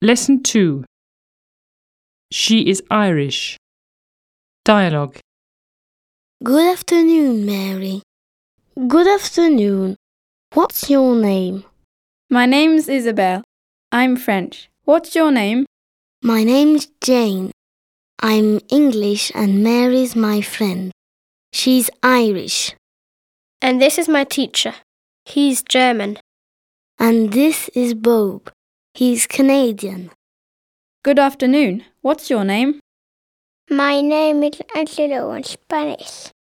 Lesson 2. She is Irish. Dialogue. Good afternoon, Mary. Good afternoon. What's your name? My name's Isabel. I'm French. What's your name? My name's Jane. I'm English and Mary's my friend. She's Irish. And this is my teacher. He's German. And this is Bob. He's Canadian. Good afternoon. What's your name? My name is Angelo in Spanish.